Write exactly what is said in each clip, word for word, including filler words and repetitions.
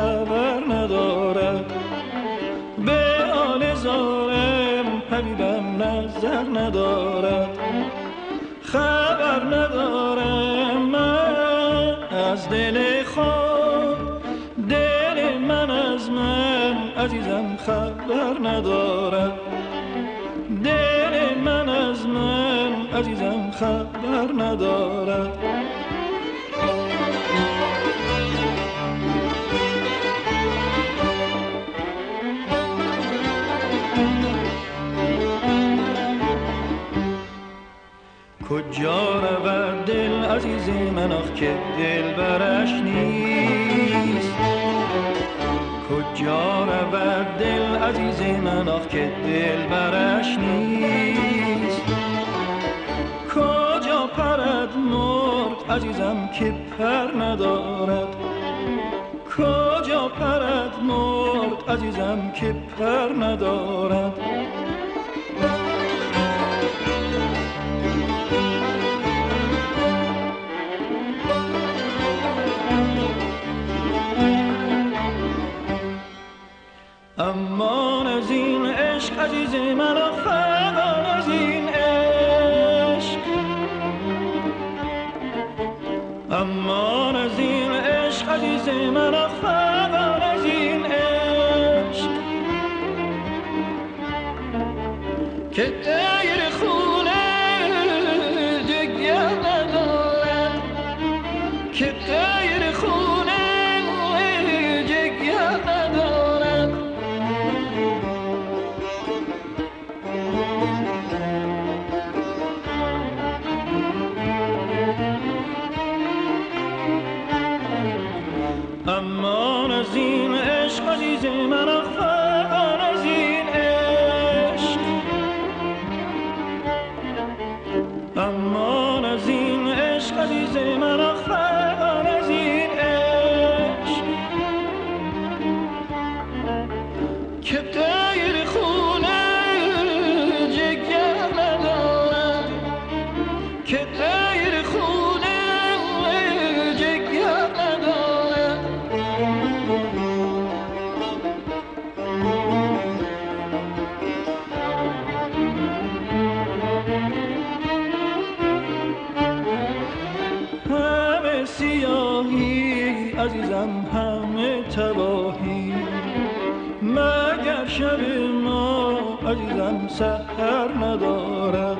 خبر ندارد، به آن ظالم حبیبم نظر ندارد. خبر ندارم من از دل خود، دل من از من عزیزم خبر ندارد. دل من از من عزیزم خبر ندارد. کجا رود دل عزیز من آخ که دل برش نیست؟ کجا رود دل عزیز من آخ که دل برش نیست؟ کجا پرد مرد عزیزم که پر ندارد؟ کجا پرد مرد عزیزم که پر ندارد؟ امان از این عشق عزیز من آفران از این عشق، امان از این عشق عزیز من آفران از این عشق، که دیر خونه جگر ندارد، که دیر خونه جگر ندارد. امان از این عشق عزیز من آفران از این عشق، امان از این عشق عزیز من آفران از این عشق، که دیر خونه جگر ندارد، که دیر خونه جگر ندارد. همه سیاهی عزیزم همه تباهی، مگر شب ما عزیزم سحر ندارد.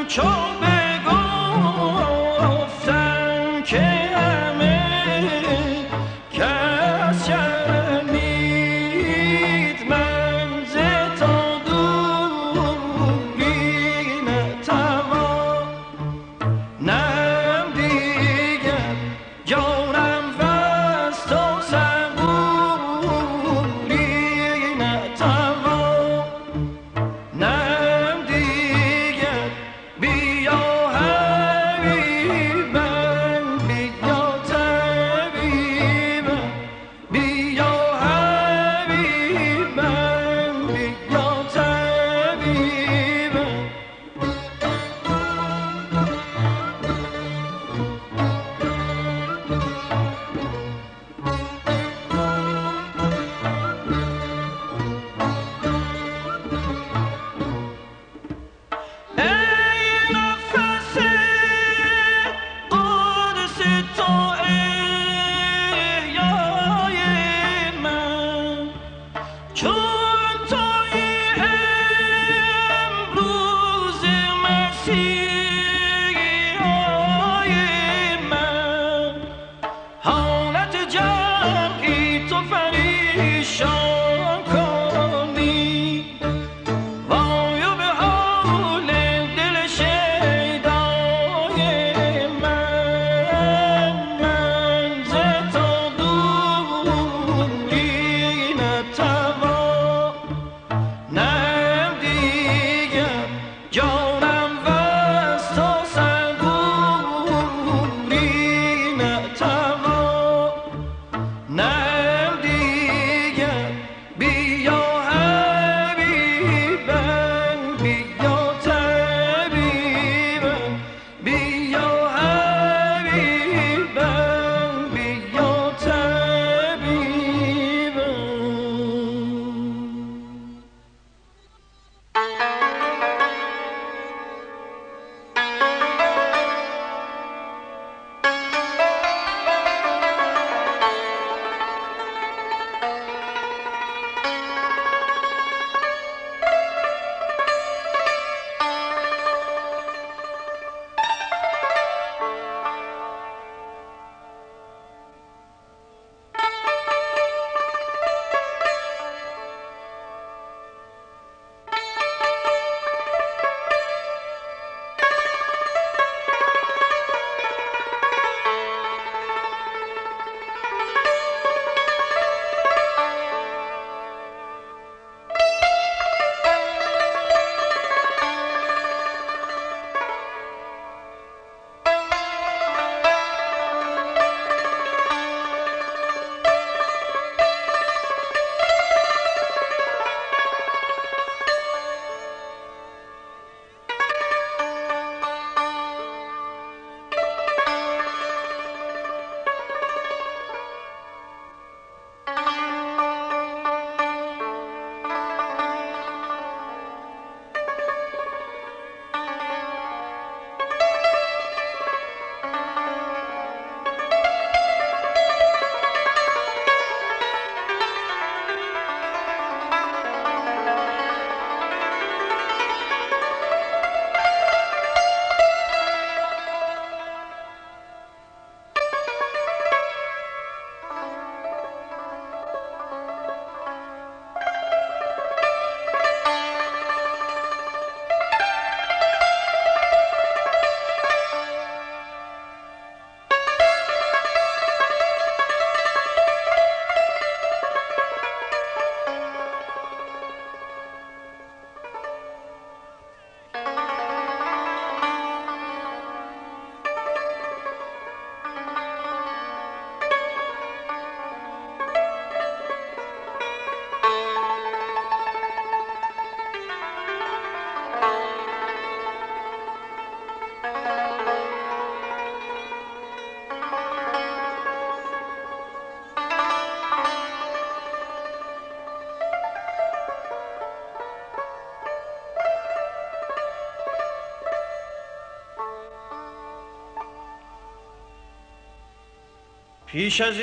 پیش از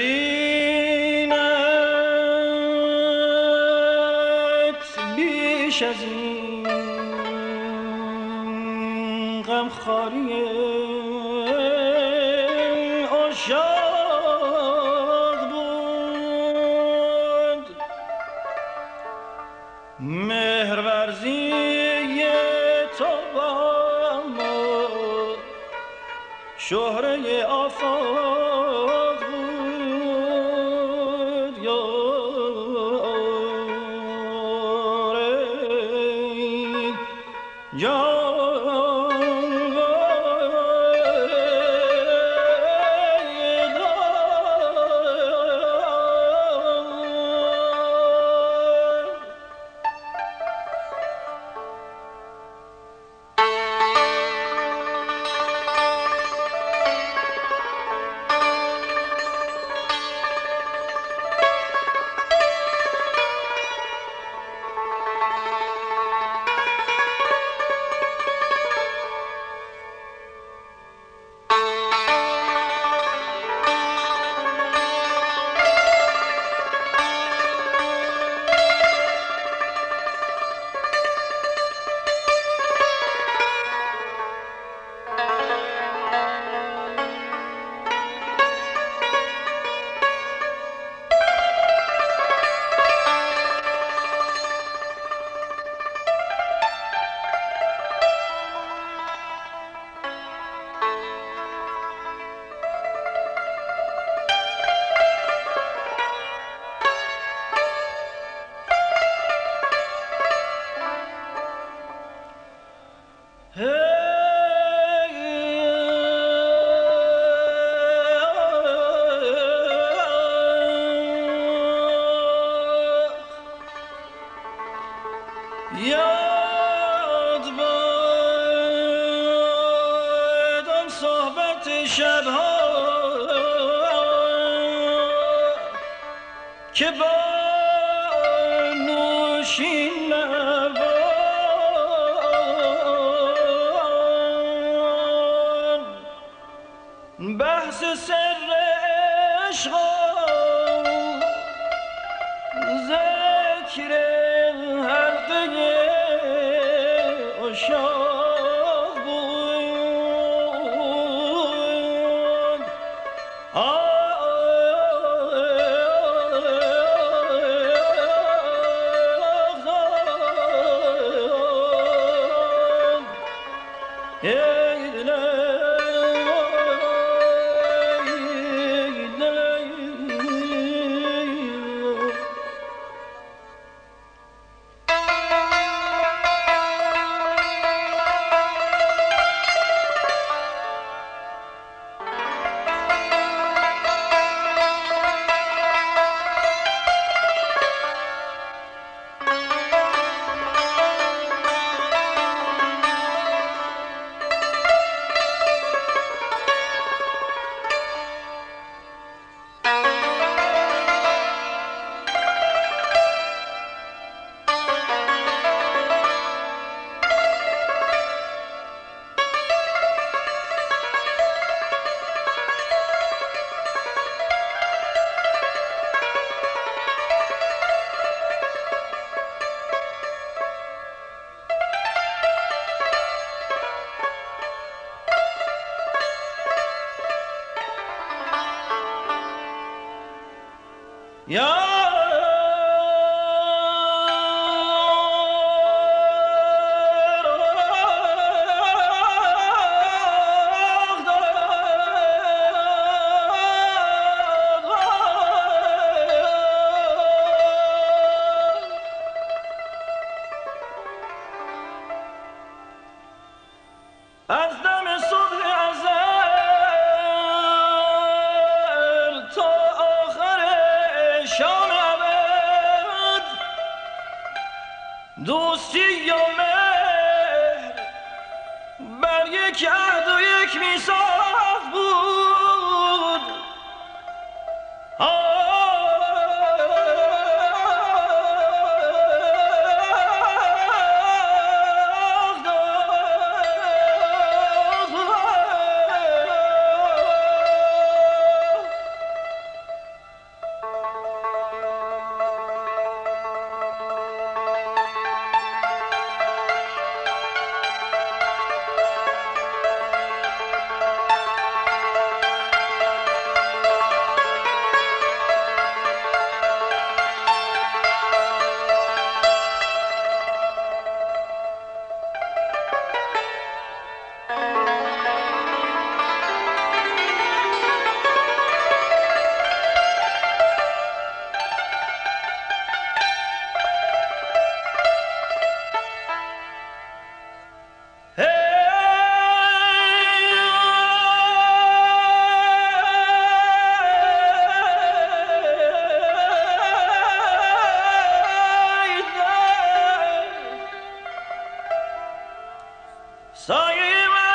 اینت بیش از این غمخواری عشاق بود، مهرورزی تو با ما شهره آفاق بود. یاره یاد باد آن صحبت شبها که با نوشین لبان بحث سر عشق ذکر حلقه عشاق بود. از دم صبح ازل تا آخر شام ابد دوستی و مهر بر یک عهد و یک میثاق بود.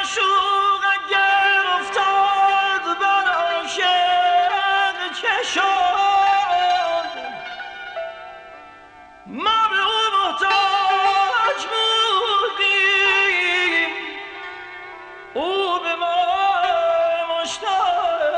معشوق اگر افتاد بر عاشق چه شد ما به او محتاج بودیم او به ما مشتاق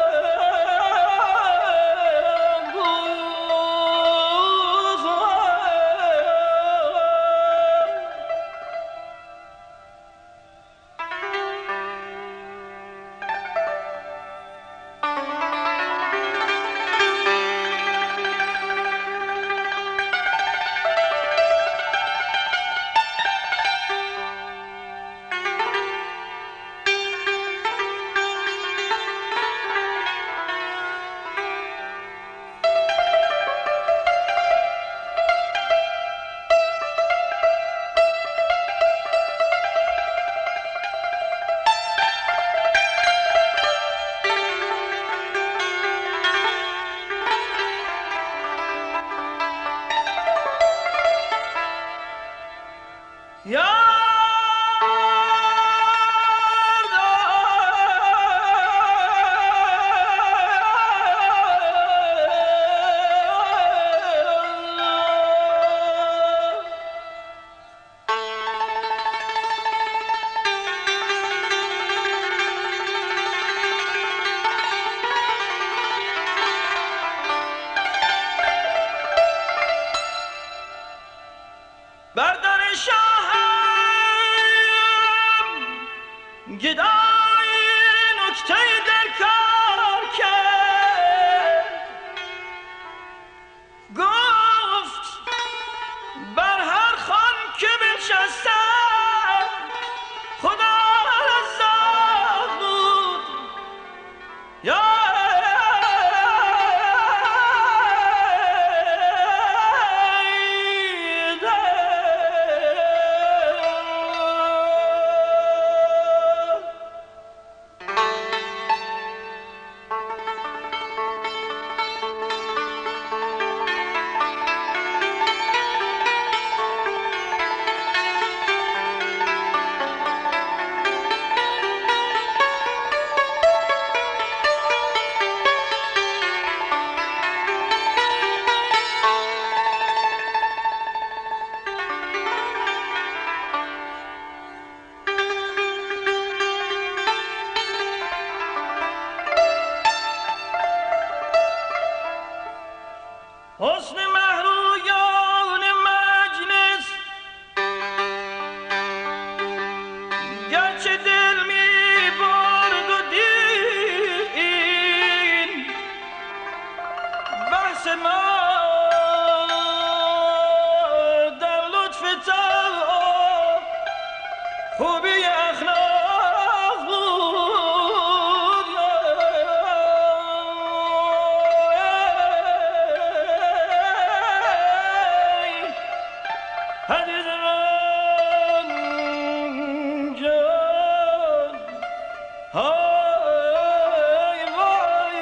بر در شاهم گدای نکته در کار کرد گفت بر هر خان که بنشستم خدا رزاق بود یا حسن محرویان مجلس گرچه دل می برد و دین بحث ما در لطف طبع و خوبی اخلاق بود حدیث من جان های وای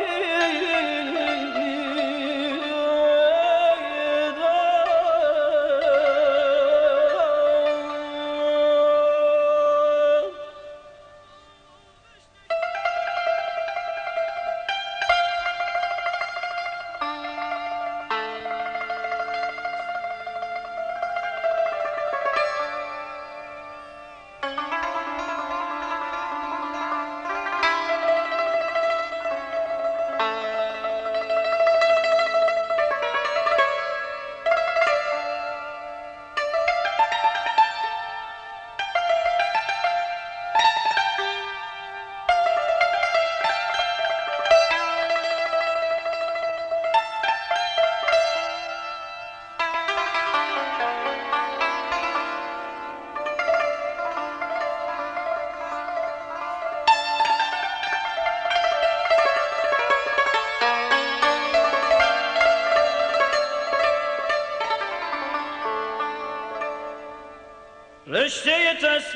رشته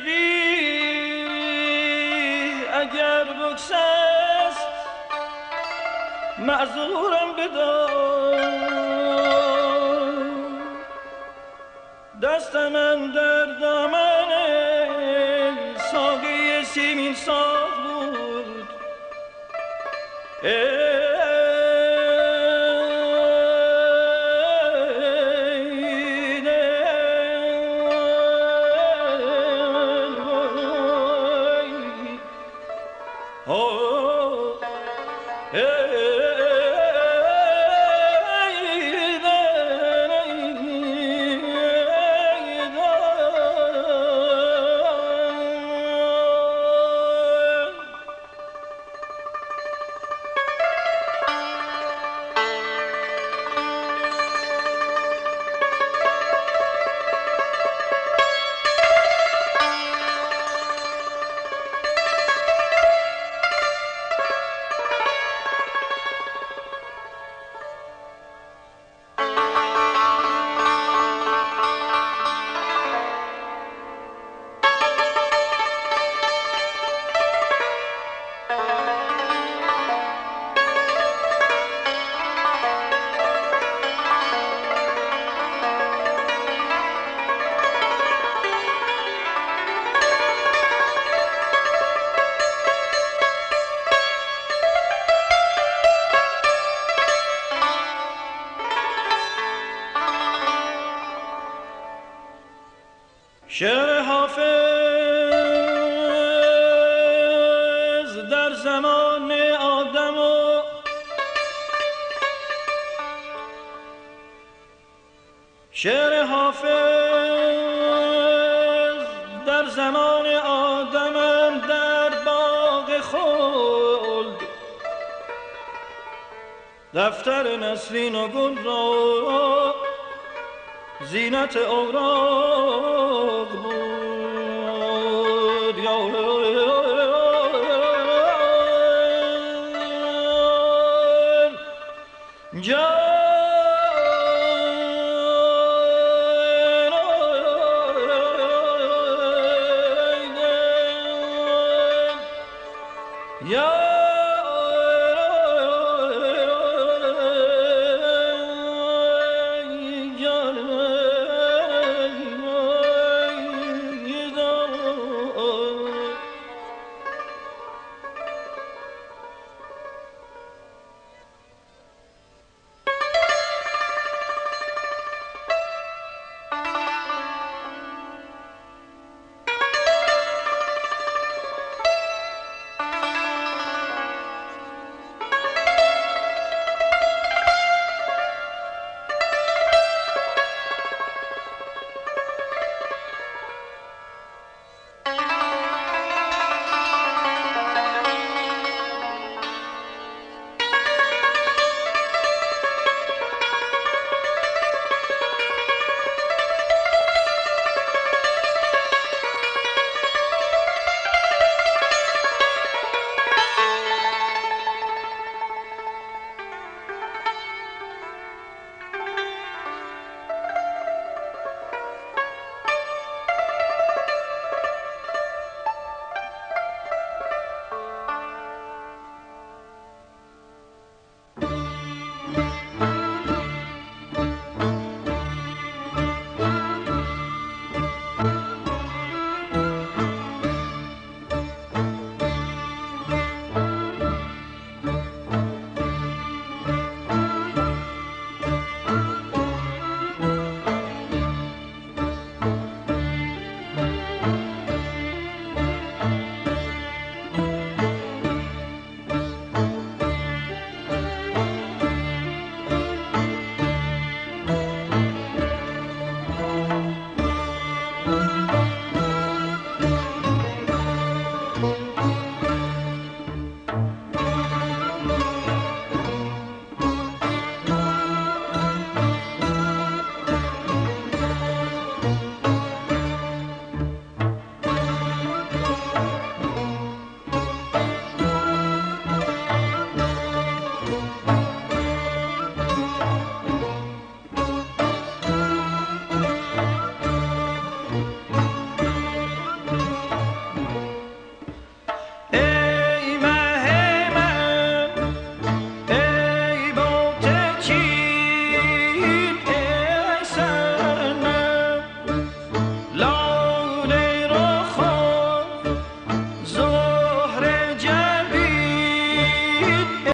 تسبیح اگر بگسست معذورم بدار دست من در دامن ساقی سیمین ساز بود. شعر حافظ در زمان آدم و شعر حافظ در زمان آدم در باغ خلد دفتر نسرین و گل را زینت اوراق بود. جان یا